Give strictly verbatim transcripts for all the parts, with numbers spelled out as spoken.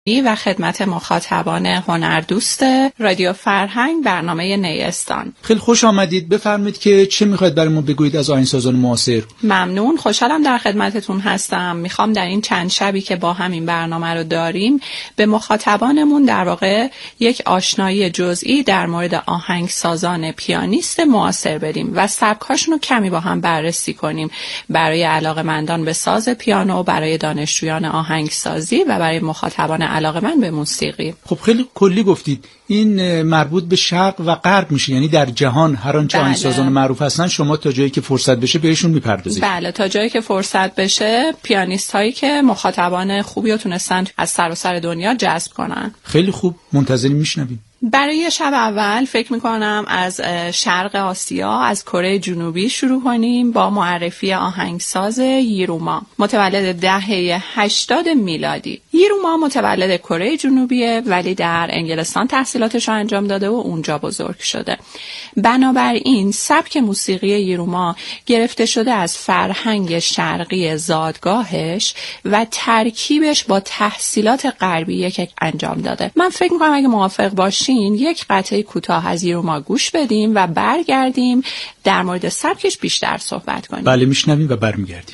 و خدمت مخاطبان هنردوست رادیو فرهنگ برنامه نیستان. خیلی خوش آمدید. بفرمایید که چه میخواید برای ما بگویید از آهنگسازان معاصر؟ ممنون، خوشحالم در خدمتتون هستم. میخوام در این چند شبی که با هم این برنامه رو داریم به مخاطبانمون در واقع یک آشنایی جزئی در مورد آهنگسازان پیانیست معاصر بدیم و سبکاشون رو کمی با هم بررسی کنیم، برای علاقه‌مندان به ساز پیانو، برای دانشجویان آهنگسازی و برای مخاطبان علاقه‌مند به موسیقی. خب خیلی کلی گفتید. این مربوط به شرق و غرب میشه، یعنی در جهان هر آنچه بله. آهنگسازان معروف هستن شما تا جایی که فرصت بشه بهشون میپردازید. بله، تا جایی که فرصت بشه پیانیست هایی که مخاطبان خوبی رو تونستن از سراسر دنیا جذب کنن. خیلی خوب، منتظری میشنویم. برای شب اول فکر میکنم از شرق آسیا، از کره جنوبی شروع کنیم با معرفی آهنگساز ییروما، متولد دهه هشتاد میلادی. ییروما متولد کره جنوبیه ولی در انگلستان تحصیلاتش رو انجام داده و اونجا بزرگ شده. بنابراین سبک موسیقی ییروما گرفته شده از فرهنگ شرقی زادگاهش و ترکیبش با تحصیلات غربیه که انجام داده. من فکر میکنم اگه موافق باشی یک قطعه کوتاه از ییروما گوش بدیم و برگردیم در مورد سبکش بیشتر صحبت کنیم. بله، میشنویم و برمیگردیم.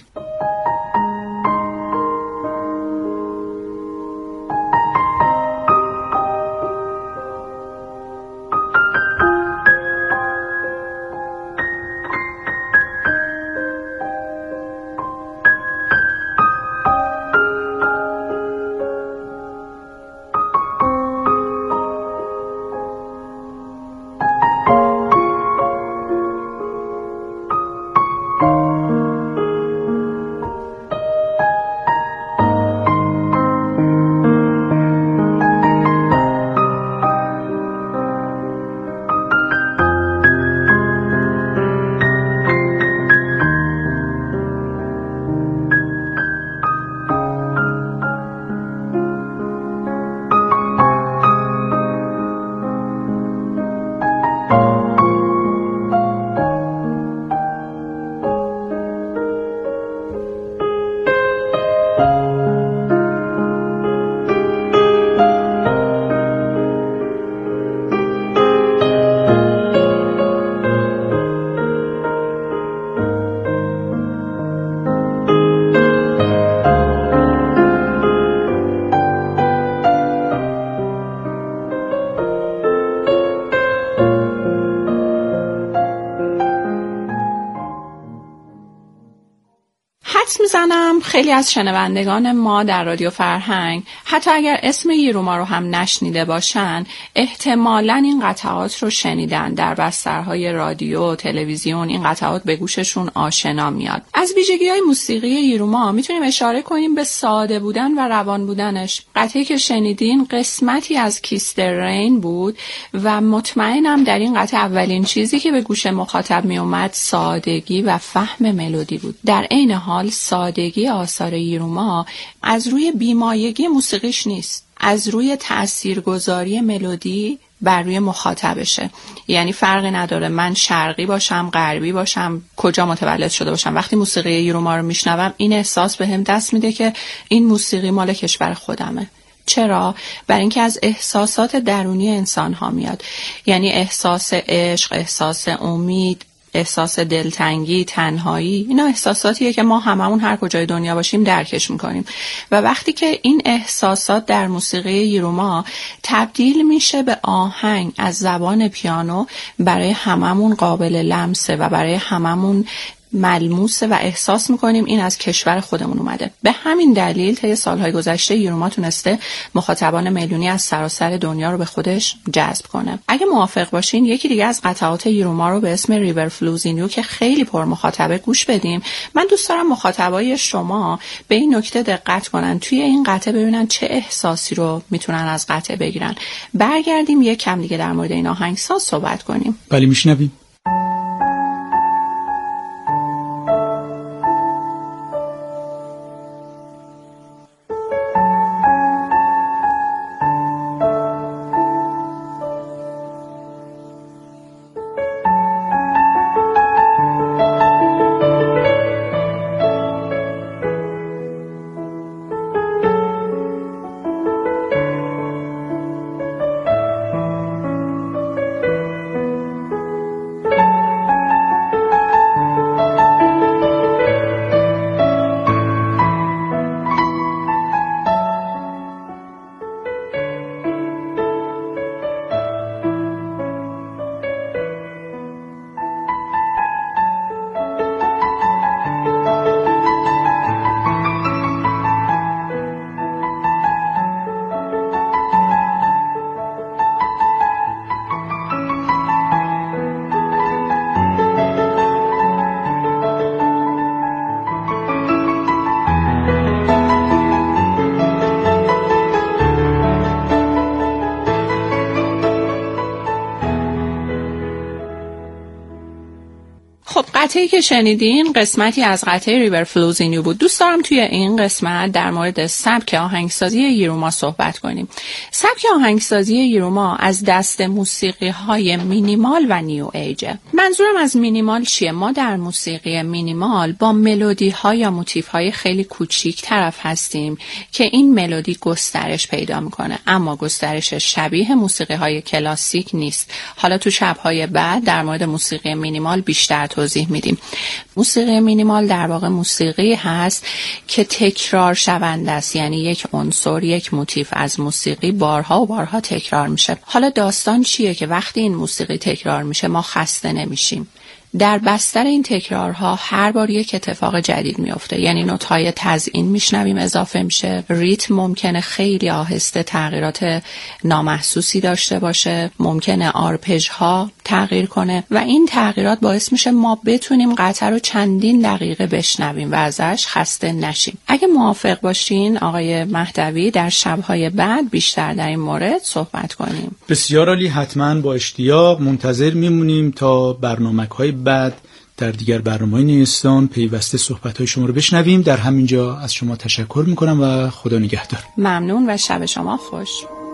میزنم خیلی از شنوندگان ما در رادیو فرهنگ حتی اگر اسم ییروما رو هم نشنیده باشن احتمالاً این قطعات رو شنیدن. در بسترهای رادیو، تلویزیون این قطعات به گوششون آشنا میاد. از ویژگی‌های موسیقی ییروما میتونیم اشاره کنیم به ساده بودن و روان بودنش. قطعی که شنیدین قسمتی از کیس د رین بود و مطمئنم در این قطعه اولین چیزی که به گوش مخاطب میومد سادگی و فهم ملودی بود. در عین حال سادگی آثار ییروما از روی بیمایگی موسیقیش نیست، از روی تاثیرگذاری ملودی بر روی مخاطبشه. یعنی فرقی نداره من شرقی باشم، غربی باشم، کجا متولد شده باشم، وقتی موسیقی ییروما رو میشنوم این احساس بهم دست میده که این موسیقی مال کشور خودمه. چرا؟ برای اینکه از احساسات درونی انسان ها میاد. یعنی احساس عشق، احساس امید، احساس دلتنگی، تنهایی، اینا احساساتیه که ما هممون هر کجای دنیا باشیم درکش میکنیم و وقتی که این احساسات در موسیقی ییروما تبدیل میشه به آهنگ از زبان پیانو، برای هممون قابل لمسه و برای هممون ملموسه و احساس میکنیم این از کشور خودمون اومده. به همین دلیل طی سالهای گذشته ییروما تونسته مخاطبان میلیونی از سراسر دنیا رو به خودش جذب کنه. اگه موافق باشین یکی دیگه از قطعات ییروما رو به اسم ریور فلوز این یو که خیلی پر مخاطبه گوش بدیم. من دوست دارم مخاطبای شما به این نکته دقت کنن، توی این قطعه ببینن چه احساسی رو میتونن از قطعه بگیرن. برگردیم یک کم دیگه در مورد این آهنگساز صحبت کنیم. بله، میشنویم. قطعه‌ای که شنیدین قسمتی از قطعه ریور فلوز این یو بود. دوست دارم توی این قسمت در مورد سبک آهنگسازی ییروما صحبت کنیم. سبک آهنگسازی ییروما از دست موسیقی‌های مینیمال و نیو ایجه. منظورم از مینیمال چیه؟ ما در موسیقی مینیمال با ملودی‌ها یا موتیف‌های خیلی کوچیک طرف هستیم که این ملودی گسترش پیدا می‌کنه، اما گسترش شبیه موسیقی‌های کلاسیک نیست. حالا تو شب‌های بعد در مورد موسیقی مینیمال بیشتر توضیح میدیم. موسیقی مینیمال در واقع موسیقی هست که تکرار شونده است، یعنی یک عنصر، یک موتیف از موسیقی بارها و بارها تکرار میشه. حالا داستان چیه که وقتی این موسیقی تکرار میشه ما خسته نمیشیم؟ در بستر این تکرارها هر بار یک اتفاق جدید میفته، یعنی نوت‌های تزیین میشنویم اضافه میشه، ریتم ممکنه خیلی آهسته تغییرات نامحسوسی داشته باشه، ممکنه آرپژها تغییر کنه و این تغییرات باعث میشه ما بتونیم قطعه رو چندین دقیقه بشنویم و ازش خسته نشیم. اگه موافق باشین آقای مهدوی در شب‌های بعد بیشتر در این مورد صحبت کنیم. بسیار عالی، حتما با اشتیاق منتظر میمونیم تا برنامه‌های بعد در دیگر برنامه‌های نیستان پیوسته صحبت‌های شما رو بشنویم. در همینجا از شما تشکر می‌کنم و خدا نگهدار. ممنون و شب شما خوش.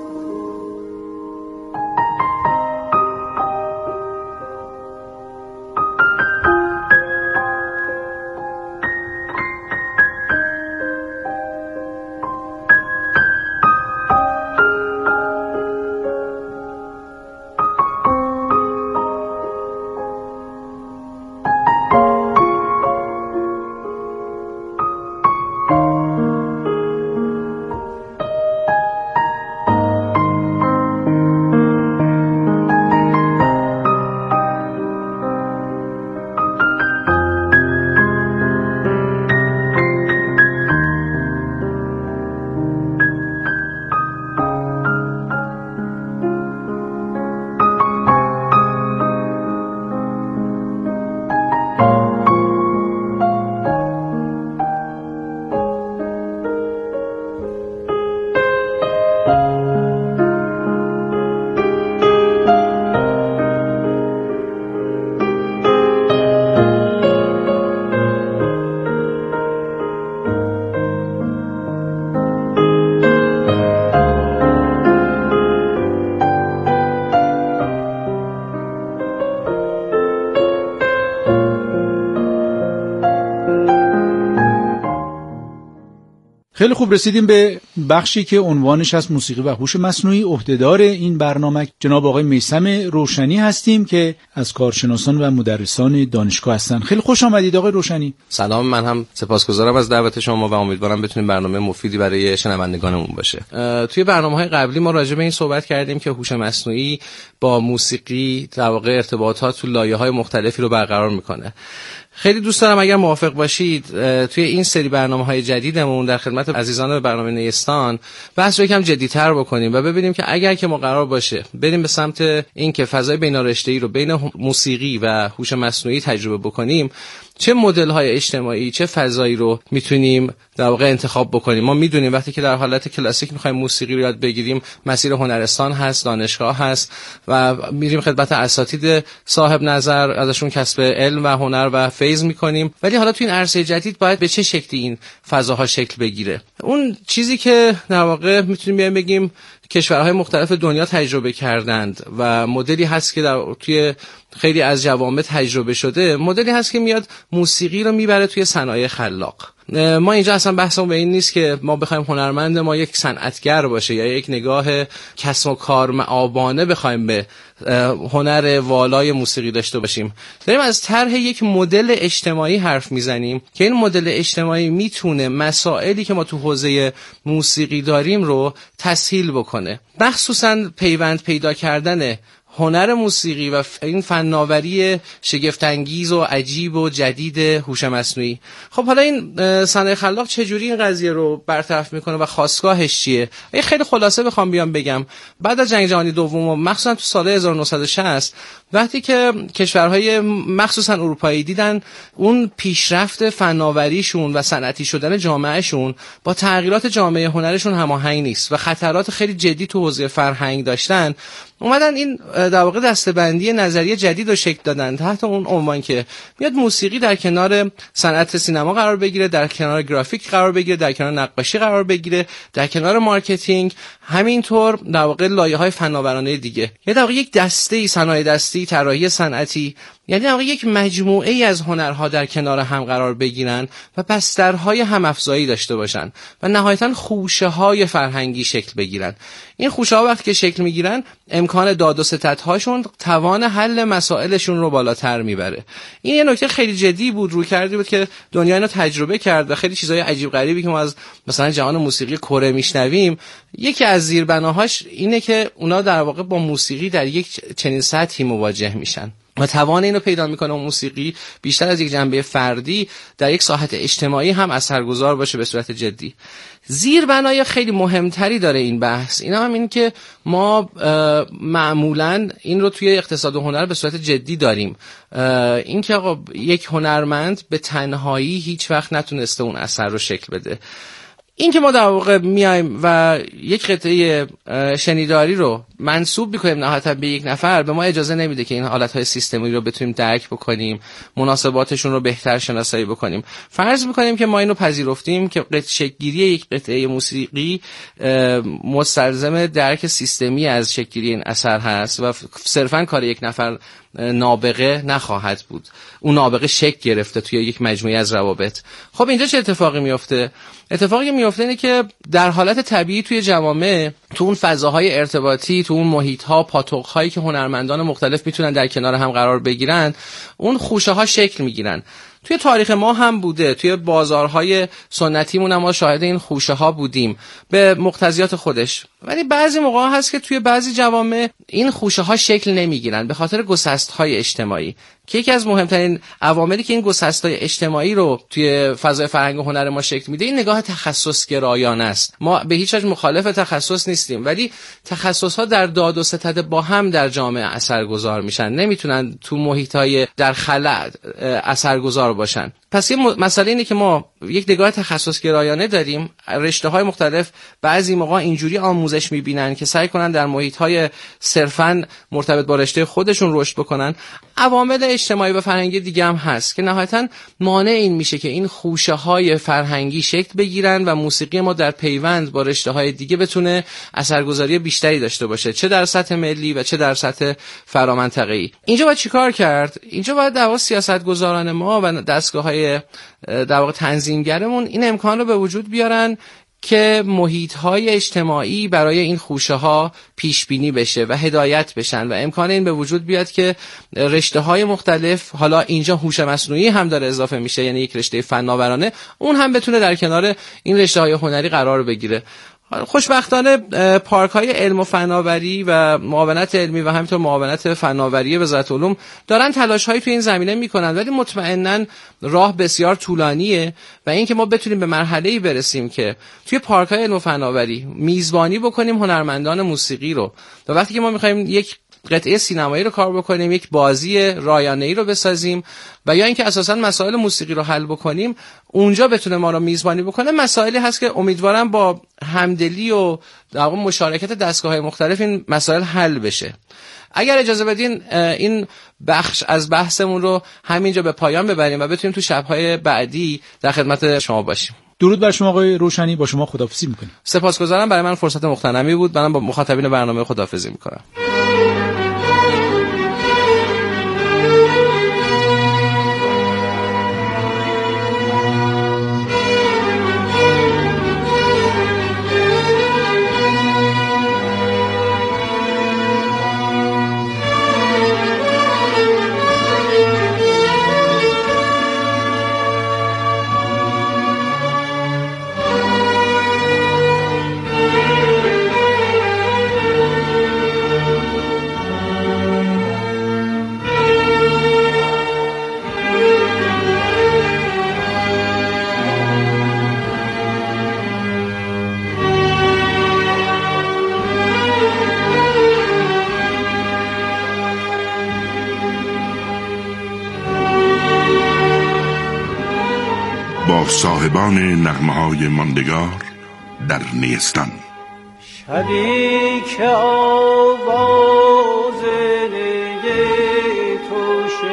خیلی خوب، رسیدیم به بخشی که عنوانش از موسیقی و هوش مصنوعی. عهدهدار این برنامه جناب آقای میثم روشنی هستیم که از کارشناسان و مدرسان دانشگاه هستن. خیلی خوش آمدید آقای روشنی. سلام، من هم سپاسگزارم از دعوت شما و امیدوارم بتونیم برنامه مفیدی برای شنوندگانمون باشه. توی برنامه‌های قبلی ما راجع به این صحبت کردیم که هوش مصنوعی با موسیقی در واقع ارتباطات تو لایه‌های مختلفی رو برقرار میکنه. خیلی دوست دارم اگر موافق باشید توی این سری برنامه‌های جدیدمون در خدمت عزیزان برنامه نیستان بحث رو یکم جدی‌تر بکنیم و ببینیم که اگر که ما قرار باشه بریم به سمت این که فضای بین‌رشته‌ای رو بین موسیقی و هوش مصنوعی تجربه بکنیم، چه مدل‌های اجتماعی، چه فضایی رو میتونیم در واقع انتخاب بکنیم. ما میدونیم وقتی که در حالت کلاسیک می‌خوایم موسیقی رو یاد بگیریم، مسیر هنرستان هست، دانشگاه هست و میریم خدمت اساتید صاحب نظر، ازشون کسب علم و هنر و فیض می‌کنیم. ولی حالا تو این عرصه جدید باید به چه شکلی این فضاها شکل بگیره؟ اون چیزی که در واقع میتونیم بیایم بگیم کشورهای مختلف دنیا تجربه کردند و مدلی هست که در توی خیلی از جوامع تجربه شده، مدلی هست که میاد موسیقی رو میبره توی صنایع خلاق. ما اینجا اصلا بحثمون به این نیست که ما بخوایم هنرمند ما یک صنعتگر باشه یا یک نگاه کسب و کار معابانه بخوایم به هنر والای موسیقی داشته باشیم. داریم از طرح یک مدل اجتماعی حرف میزنیم که این مدل اجتماعی میتونه مسائلی که ما تو حوزه موسیقی داریم رو تسهیل بکنه، مخصوصا پیوند پیدا کردن هنر موسیقی و این فناوری شگفت‌انگیز و عجیب و جدید هوش مصنوعی. خب حالا این صنایع خلاق چجوری این قضیه رو برطرف میکنه و خاستگاهش چیه؟ اگه خیلی خلاصه بخوام بیام بگم، بعد از جنگ جهانی دوم و مخصوصا تو سال هزار و نهصد و شصت وقتی که کشورهای مخصوصا اروپایی دیدن اون پیشرفت فناوریشون و صنعتی شدن جامعهشون با تغییرات جامعه هنرشون هماهنگ نیست و خطرات خیلی جدی تو حوزه فرهنگ داشتن، اومدن این در واقع دسته‌بندی نظریه جدید رو شکل دادن تحت اون عنوان که میاد موسیقی در کنار صنعت سینما قرار بگیره، در کنار گرافیک قرار بگیره، در کنار نقاشی قرار بگیره، در کنار مارکتینگ، همینطور در واقع لایه‌های فناورانه دیگه. یه در واقع یک دسته صنایع دستی، طراحی صنعتی، یعنی در واقع یک مجموعه ای از هنرها در کنار هم قرار بگیرن و بسترهای هم افزایی داشته باشن و نهایتاً خوشه‌های فرهنگی شکل بگیرن. این خوشه‌ها وقتی که شکل میگیرن امکان داد و ستدهاشون توان حل مسائلشون رو بالاتر میبره. این یه نکته خیلی جدی بود، رو کردی بود که دنیا اینو تجربه کرد و خیلی چیزای عجیب غریبی که ما از مثلا جهان موسیقی کره میشنویم، یکی از زیربناهاش اینه که اونا در واقع با موسیقی در یک چنین سطحی مواجه میشن و توان اینو پیدا میکنه موسیقی بیشتر از یک جنبه فردی در یک ساحت اجتماعی هم اثرگذار باشه به صورت جدی. زیربنای خیلی مهمتری داره این بحث، اینا هم این که ما معمولاً این رو توی اقتصاد و هنر به صورت جدی داریم، این که آقا یک هنرمند به تنهایی هیچ وقت نتونسته اون اثر رو شکل بده. این که ما در واقع میایم و یک قطعه شنیداری رو منسوب میکنیم نهایتا به یک نفر، به ما اجازه نمیده که این حالتهای سیستمی رو بتونیم درک بکنیم، مناسباتشون رو بهتر شناسایی بکنیم. فرض میکنیم که ما اینو پذیرفتیم که شکل‌گیری یک قطعه موسیقی مستلزم درک سیستمی از شکل‌گیری این اثر هست و صرفاً کار یک نفر نابغه نخواهد بود. اون نابغه شکل گرفته توی یک مجموعه از روابط. خب اینجا چه اتفاقی میفته؟ اتفاقی میفته اینه که در حالت طبیعی توی جوامع، تو اون فضاهای ارتباطی، تو اون محیط‌ها، پاتوق‌هایی که هنرمندان مختلف میتونن در کنار هم قرار بگیرن، اون خوشه‌ها شکل میگیرن. توی تاریخ ما هم بوده، توی بازارهای سنتیمون هم ما شاهد این خوشه ها بودیم به مقتضیات خودش. ولی بعضی موقع هست که توی بعضی جوامع این خوشه ها شکل نمیگیرن به خاطر گسست‌های اجتماعی، که یکی از مهمترین عواملی که این گسست‌های اجتماعی رو توی فضای فرهنگ و هنر ما شکل میده این نگاه تخصص گرایانه است. ما به هیچ وجه مخالف تخصص نیستیم، ولی تخصص‌ها در داد و ستد با هم در جامعه اثرگذار میشن، نمیتونن تو محیط‌های در خلأ اثرگذار باشن. پس یه مسئله اینه که ما یک نگاه تخصص گرایانه داریم، رشته‌های مختلف بعضی موقع اینجوری آموزش می‌بینن که سعی کنن در محیط‌های صرفاً مرتبط با رشته خودشون رشد بکنن. عوامل اجتماعی و فرهنگی دیگه هم هست که نهایتاً مانع این میشه که این خوشه‌های فرهنگی شکل بگیرن و موسیقی ما در پیوند با رشته‌های دیگه بتونه اثرگذاری بیشتری داشته باشه، چه در سطح ملی و چه در سطح فرامنطقه‌ای. اینجا باید چیکار کرد؟ اینجا باید در واقع سیاستگزاران ما و دستگاه‌های در واقع تنظیمگرمون این امکان رو به وجود بیارن که محیط‌های اجتماعی برای این خوشه‌ها پیش بینی بشه و هدایت بشن و امکان این به وجود بیاد که رشته‌های مختلف، حالا اینجا هوش مصنوعی هم داره اضافه میشه، یعنی یک رشته فناورانه، اون هم بتونه در کنار این رشته‌های هنری قرار بگیره. خوشبختانه پارک‌های علم و فناوری و معاونت علمی و همینطور معاونت فناوری وزارت علوم دارن تلاش‌هایی تو این زمینه میکنن، ولی مطمئناً راه بسیار طولانیه و اینکه ما بتونیم به مرحله‌ای برسیم که توی پارک‌های علم و فناوری میزبانی بکنیم هنرمندان موسیقی رو، و وقتی که ما می‌خوایم یک قطعه سینمایی رو کار بکنیم، یک بازی رایانه‌ای رو بسازیم و یا اینکه اساساً مسائل موسیقی رو حل بکنیم، اونجا بتونه ما رو میزبانی بکنه، مسائلی هست که امیدوارم با همدلی و در واقع مشارکت دستگاه‌های مختلف این مسائل حل بشه. اگر اجازه بدین این بخش از بحثمون رو همینجا به پایان ببریم و بتونیم تو شب‌های بعدی در خدمت شما باشیم. درود بر شما آقای روشنی، با شما خداحافظی می‌کنم. سپاسگزارم، برای من فرصت مغتنمی بود. منم با مخاطبین برنامه خداحافظی می‌کنم. با صاحبان نغمه‌های ماندگار در نیستان. شبی که آواز نی تو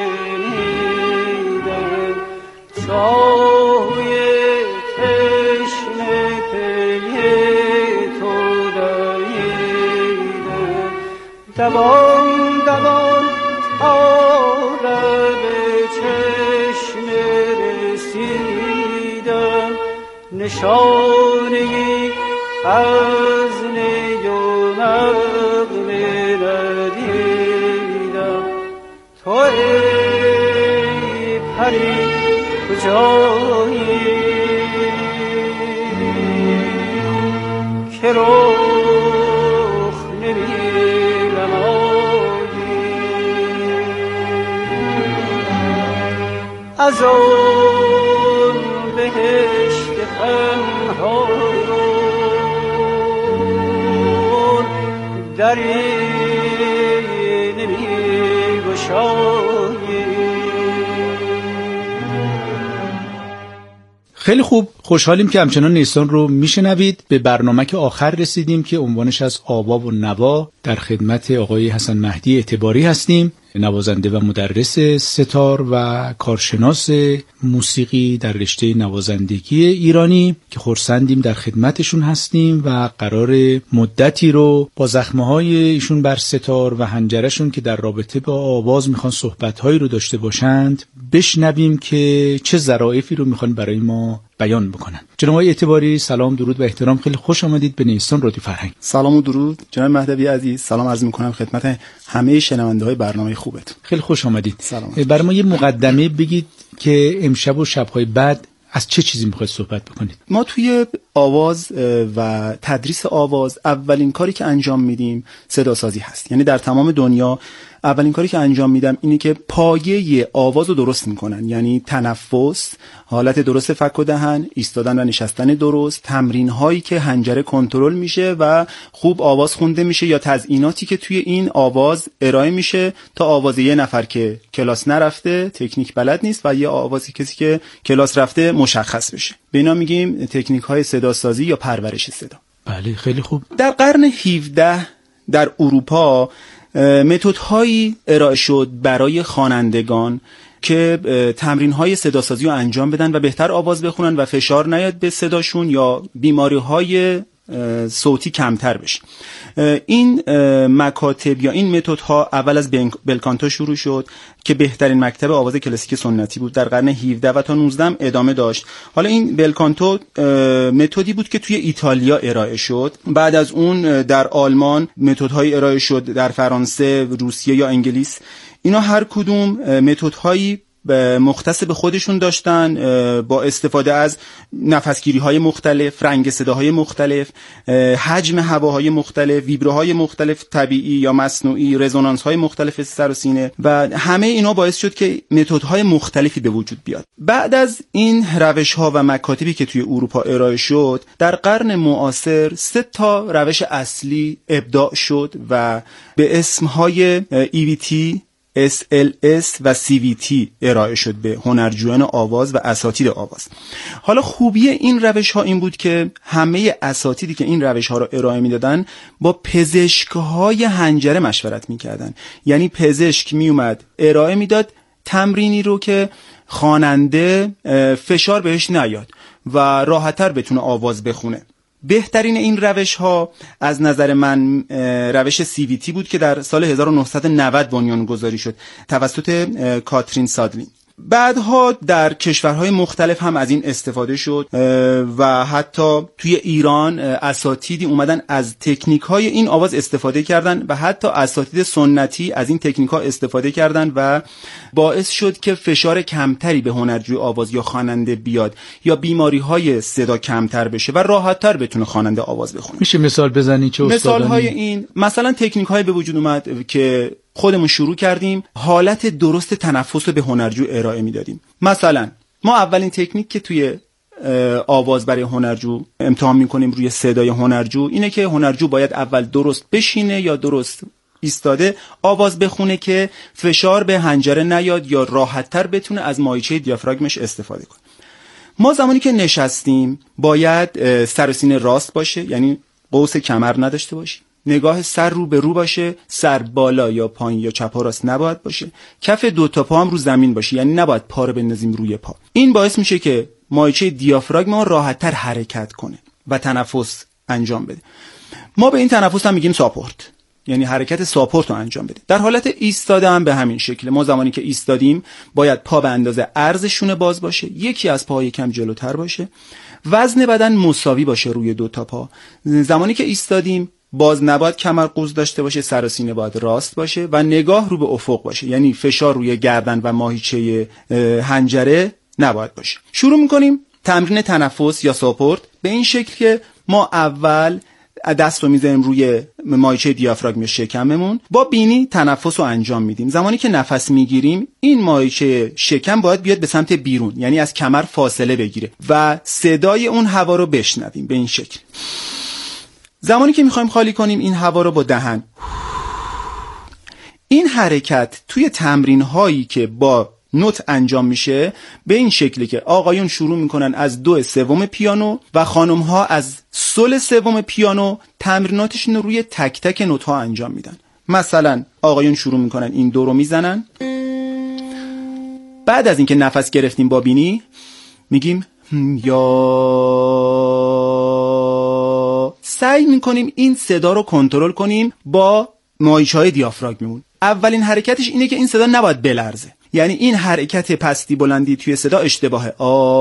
شنیدم، چاوی تشنه پی تو دویدم، دوان دوان تا لب چشمه رسیدم، نشانه از نی و نغمه ندیدم. تو ای پری کجایی که رخ نمی‌نمایی، از آن بهشت پنهان دری نمی‌گشایی. خیلی خوب، خوشحالیم که همچنان نیستان رو میشنوید. به برنامه که آخر رسیدیم که عنوانش از آوا و نوا. در خدمت آقای حسن مهدی اعتباری هستیم، نوازنده و مدرس ستار و کارشناس موسیقی در رشته نوازندگی ایرانی که خرسندیم در خدمتشون هستیم و قرار مدتی رو با زخمه‌های ایشون بر ستار و حنجرشون که در رابطه با آواز میخوان صحبت‌هایی رو داشته باشند بشنویم که چه ظرافتی رو میخوان برای ما بیان بکنن. جناب آقای اعتباری، سلام، درود و احترام، خیلی خوش آمدید به نیستان رادیو فرهنگ. سلام و درود جناب مهدوی عزیز، سلام عرض میکنم خدمت همه شنونده‌های برنامه خوبت. خیلی خوش آمدید. سلام. برای ما یه مقدمه بگید که امشب و شب‌های بعد از چه چیزی میخواید صحبت بکنید؟ ما توی آواز و تدریس آواز اولین کاری که انجام میدیم صدا سازی هست. یعنی در تمام دنیا اولین کاری که انجام میدم اینه که پایه آواز رو درست میکنن، یعنی تنفس، حالت درست فک و دهن، ایستادن و نشستن درست، تمرین هایی که حنجره کنترل میشه و خوب آواز خونده میشه یا تزییناتی که توی این آواز ارائه میشه تا آواز یه نفر که کلاس نرفته، تکنیک بلد نیست و یه آواز کسی که کلاس رفته مشخص بشه. به اینا میگیم تکنیک های صدا سازی یا پرورش صدا. بله، خیلی خوب. در قرن هفدهم در اروپا متدهایی ارائه شد برای خوانندگان که تمرین‌های صداسازی رو انجام بدن و بهتر آواز بخونن و فشار نیاد به صداشون یا بیماری‌های صوتی کمتر بشه. این مکاتب یا این متدها اول از بلکانتو شروع شد که بهترین مکتب آواز کلاسیک سنتی بود، در قرن هفدهم و تا نوزدهم ادامه داشت. حالا این بلکانتو متدی بود که توی ایتالیا ارائه شد، بعد از اون در آلمان متدهایی ارائه شد، در فرانسه، روسیه یا انگلیس. اینا هر کدوم متدهایی مختص به خودشون داشتن با استفاده از نفسگیری های مختلف، رنگ صداهای مختلف، حجم هواهای مختلف، ویبروهای مختلف طبیعی یا مصنوعی، رزونانس های مختلف سر و سینه و همه اینا باعث شد که متدهای مختلفی به وجود بیاد. بعد از این روش ها و مکاتبی که توی اروپا ارائه شد، در قرن معاصر سه تا روش اصلی ابداع شد و به اسمهای ای وی تی، اس ال اس و سی وی تی ارائه شد به هنرجویان آواز و اساتید آواز. حالا خوبی این روش ها این بود که همه اساتیدی که این روش ها را ارائه میدادن با پزشک‌های حنجره مشورت میکردن. یعنی پزشک میومد ارائه میداد تمرینی رو که خواننده فشار بهش نیاد و راحت‌تر بتونه آواز بخونه. بهترین این روش ها از نظر من روش سی وی تی بود که در سال هزار و نهصد و نود بنیان گذاری شد توسط کاترین سادلین. بعدها در کشورهای مختلف هم از این استفاده شد و حتی توی ایران اساتیدی اومدن از تکنیک‌های این آواز استفاده کردن و حتی اساتید سنتی از این تکنیک‌ها استفاده کردن و باعث شد که فشار کمتری به هنرجوی آواز یا خواننده بیاد یا بیماری‌های صدا کمتر بشه و راحت‌تر بتونه خواننده آواز بخونه. میشه مثال بزنی چه استادانی؟ مثال‌های این مثلا تکنیک‌های به وجود اومد که خودمون شروع کردیم حالت درست تنفس رو به هنرجو ارائه میدادیم. مثلا ما اولین تکنیک که توی آواز برای هنرجو امتحان میکنیم روی صدای هنرجو اینه که هنرجو باید اول درست بشینه یا درست ایستاده آواز بخونه که فشار به حنجره نیاد یا راحت‌تر بتونه از مایچه دیافراگمش استفاده کنه. ما زمانی که نشستیم باید سر و سینه راست باشه، یعنی قوس کمر نداشته باشیم، نگاه سر رو به رو باشه، سر بالا یا پایین یا چپ و راست نباید باشه، کف دو تا پا هم رو زمین باشه، یعنی نباید پا رو بندازیم روی پا. این باعث میشه که مایچه دیافراگم ما راحت‌تر حرکت کنه و تنفس انجام بده. ما به این تنفس هم میگیم ساپورت، یعنی حرکت ساپورت رو انجام بده. در حالت ایستاده هم به همین شکل. ما زمانی که ایستادیم باید پا به اندازه عرض شونه باز باشه، یکی از پاها یکم جلوتر باشه، وزن بدن مساوی باشه روی دو تا پا. زمانی که ایستادیم باز نباید کمر قوس داشته باشه، سر و سینه باید راست باشه و نگاه رو به افق باشه، یعنی فشار روی گردن و ماهیچه حنجره نباید باشه. شروع میکنیم تمرین تنفس یا ساپورت به این شکل که ما اول دست رو میذاریم روی مایچه دیافراگم یا شکممون، با بینی تنفس رو انجام میدیم. زمانی که نفس میگیریم این مایچه شکم باید بیاد به سمت بیرون، یعنی از کمر فاصله بگیره و صدای اون هوا رو بشنویم به این شکل. زمانی که میخوایم خالی کنیم این هوا رو با دهن. این حرکت توی تمرین هایی که با نوت انجام میشه به این شکلی که آقایون شروع میکنن از دو سوم پیانو و خانم ها از سول سوم پیانو تمریناتشون رو روی تک تک نوت ها انجام میدن. مثلا آقایون شروع میکنن این دو رو میزنن، بعد از اینکه نفس گرفتیم با بینی میگیم یا، سعی میکنیم این صدا رو کنترل کنیم با مایچه‌های دیافراگممون. اولین حرکتش اینه که این صدا نباید بلرزه، یعنی این حرکت پستی بلندی توی صدا اشتباهه.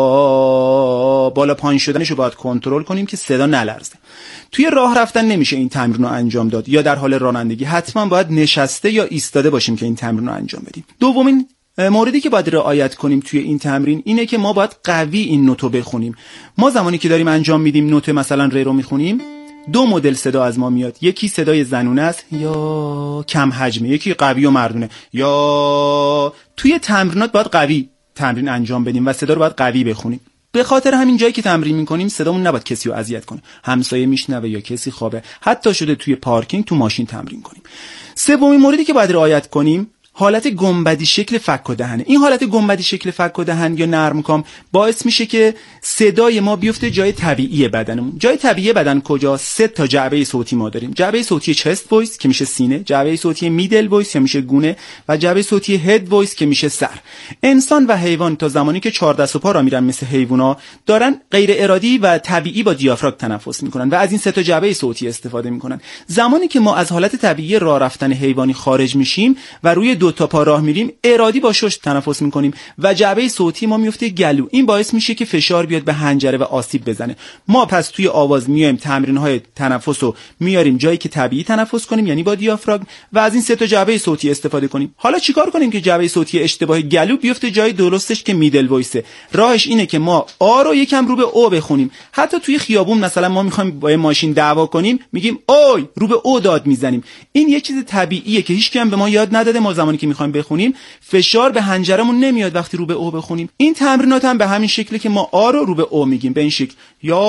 آ بالا پایین شدنشو باید کنترل کنیم که صدا نلرزه. توی راه رفتن نمیشه این تمرین رو انجام داد، یا در حال رانندگی حتما باید نشسته یا ایستاده باشیم که این تمرین رو انجام بدیم. دومین موردی که باید رعایت کنیم توی این تمرین اینه که ما باید قوی این نوتو بخونیم. ما زمانی که داریم انجام میدیم نوت مثلا ری رو میخونیم، دو مدل صدا از ما میاد. یکی صدای زنونه است یا کم حجمه، یکی قوی و مردونه. یا توی تمرینات باید قوی تمرین انجام بدیم و صدا رو باید قوی بخونیم. به خاطر همین جایی که تمرین میکنیم صدامون نباید کسی رو اذیت کنه، همسایه میشنوه یا کسی خوابه، حتی شده توی پارکینگ تو ماشین تمرین کنیم. سومین موردی که باید رعایت کنیم حالت گنبدی شکل فک و دهنه. این حالت گنبدی شکل فک و دهن یا نرمکام باعث میشه که صدای ما بیفته جای طبیعی بدنمون. جای طبیعی بدن کجا؟ سه تا جعبه صوتی ما داریم. جعبه صوتی چست وایس که میشه سینه، جعبه صوتی میدل وایس که میشه گونه و جعبه صوتی هد وایس که میشه سر. انسان و حیوان تا زمانی که چهار دست و پا را میرن مثل حیونا دارن غیر ارادی و طبیعی با دیافراگم تنفس میکنن و از این سه تا جعبه صوتی استفاده میکنن. زمانی که ما از حالت طبیعی راه رفتن حیوانی خارج میشیم و روی دو تا پا راه میریم، ارادی با شش تنفس میکنیم و جعبه صوتی ما میفته گلو. این باعث میشه که فشار بیاد به حنجره و آسیب بزنه. ما پس توی آواز میایم تمرین‌های تنفس رو میاریم جایی که طبیعی تنفس کنیم، یعنی با دیافراگم، و از این سه تا جعبه صوتی استفاده کنیم. حالا چیکار کنیم که جعبه صوتی اشتباه گلو بیفته جای درستش که میدل وایسه؟ راهش اینه که ما آ رو یکم رو به او بخونیم. حتی توی خیابون مثلا ما میخوایم با ماشین دعوا کنیم میگیم اوی، رو به او داد میزنیم. این یه چیز طبیعیه که هیچ کی هم به ما یاد نداده. ما زمانی که میخوایم بخونیم فشار به حنجرمون نمیاد وقتی رو به او بخونیم. این تمرینات هم به همین شکله که ما آ رو رو به او میگیم به این شکل یا،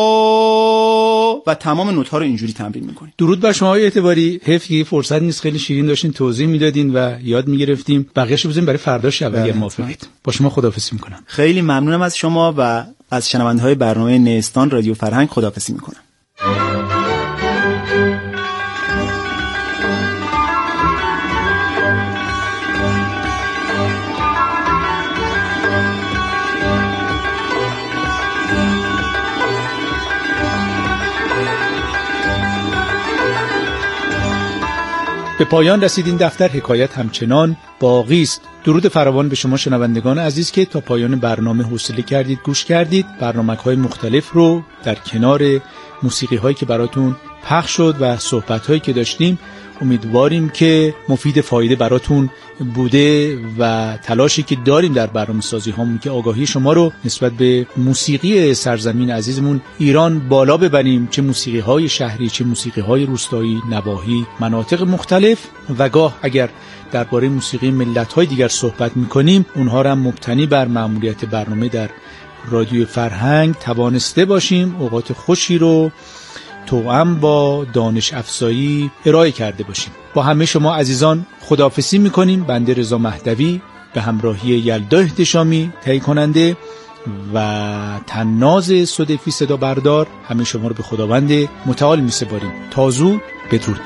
و تمام نوت ها رو اینجوری تمرین میکنیم. درود بر شما آقای اعتباری. حیف فرصت نیست، خیلی شیرین داشتین توضیح میدادین و یاد میگرفتیم. بقیه‌شو بزنیم برای فردا شب اگه موافقید. با شما خداحافظی میکنم. خیلی ممنونم از شما و از شنونده‌های برنامه نیستان رادیو فرهنگ خداحافظی میکنم. به پایان رسید این دفتر. حکایت همچنان باقی است. درود فراوان به شما شنوندگان عزیز که تا پایان برنامه حوصله کردید گوش کردید. برنامه‌های مختلف رو در کنار موسیقی‌هایی که براتون پخش شد و صحبت‌هایی که داشتیم امیدواریم که مفید فایده براتون بوده و تلاشی که داریم در برنامه‌سازی هامون که آگاهی شما رو نسبت به موسیقی سرزمین عزیزمون ایران بالا ببریم، چه موسیقی‌های شهری چه موسیقی‌های روستایی، نواحی، مناطق مختلف، و گاه اگر درباره موسیقی ملت‌های دیگر صحبت می‌کنیم اونها را مبتنی بر مأموریت برنامه در رادیو فرهنگ توانسته باشیم اوقات خوشی رو توأم با دانش افزایی ارائه کرده باشیم. با همه شما عزیزان خداحافظی میکنیم. بنده رضا مهدوی به همراهی یلدا احتشامی تهیه کننده و طناز صدفی صدا بردار، همه شما رو به خداوند متعال می سپاریم. تا زود، بدرود.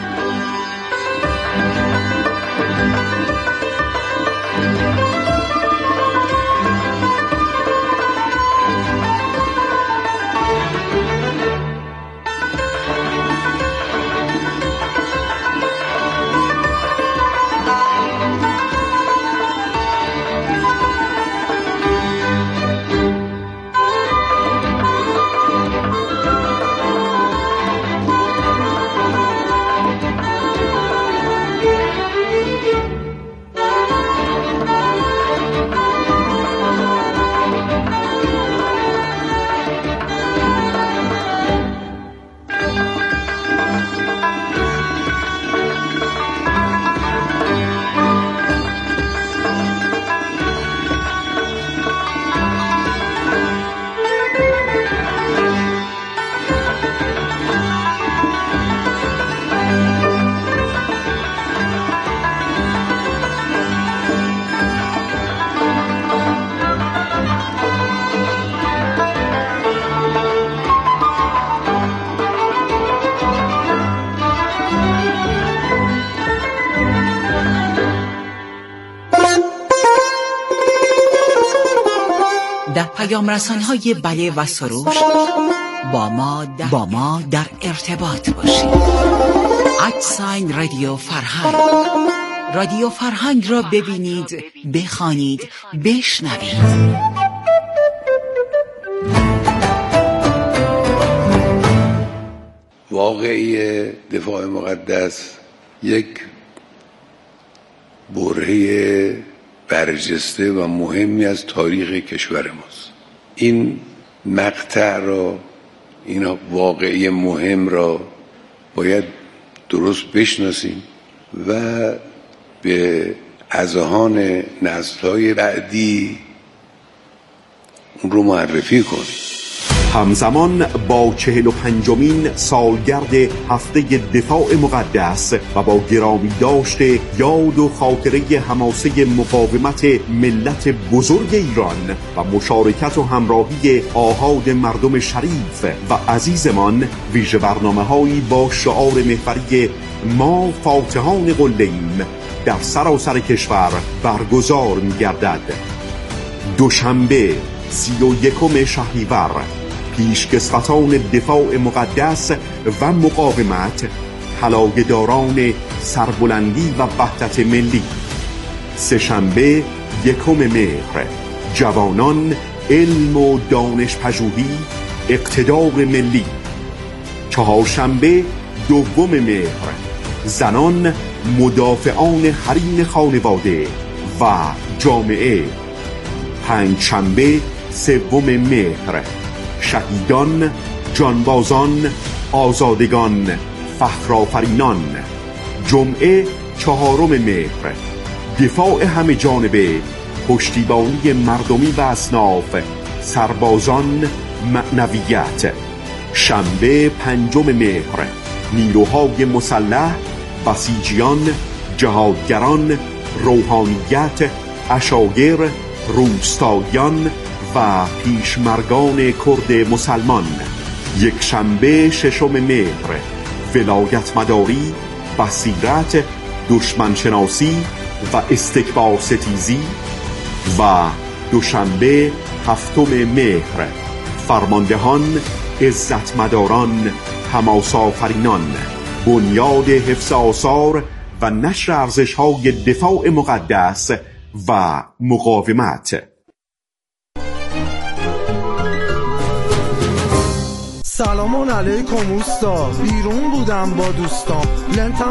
در پیام رسانی‌های بله و سروش با ما در, با ما در ارتباط باشید. ادساین رادیو فرهنگ. رادیو فرهنگ را ببینید، بخوانید، بشنوید. واقعی دفاع مقدس یک برهه برجسته و مهمی از تاریخ کشور ماست. این مقطع را، این واقعی مهم را باید درست بشناسیم و به اذهان نسل‌های بعدی اون رو معرفی کنیم. همزمان با چهل و پنجمین سالگرد هفته دفاع مقدس و با گرامی داشته یاد و خاطره حماسه مقاومت ملت بزرگ ایران و مشارکت و همراهی آحاد مردم شریف و عزیزمان، ویژه برنامه‌هایی با شعار محوری ما فاتحان قله‌ایم در سراسر کشور برگزار می‌گردد. دوشنبه سی و یکم شهریور، پیشکسوتان دفاع مقدس و مقاومت، حلاگه‌داران سربلندی و وحدت ملی. سه‌شنبه یکم مهر، جوانان علم و دانش پژوهی، اقتدار ملی. چهارشنبه دوم مهر، زنان مدافعان حریم خانواده و جامعه. پنجشنبه سوم مهر، شهیدان، جانبازان، آزادگان، فخرآفرینان. جمعه چهارم مهر، دفاع همه جانبه، پشتیبانی مردمی و اصناف، سربازان، معنویت. شنبه پنجم مهر، نیروهای مسلح، بسیجیان، جهادگران، روحانیت، عشایر، روستاییان و پیشمرگان کرد مسلمان. یک شنبه ششم مهر، ولایت مداری، بصیرت، دشمن شناسی و استکبار ستیزی. و دوشنبه هفتم مهر، فرماندهان، عزت مداران، حماس آفرینان، بنیاد حفظ آثار و نشر ارزش‌های دفاع مقدس و مقاومت. سلام علیکم اوستا، بیرون بودم با دوستان، لنتم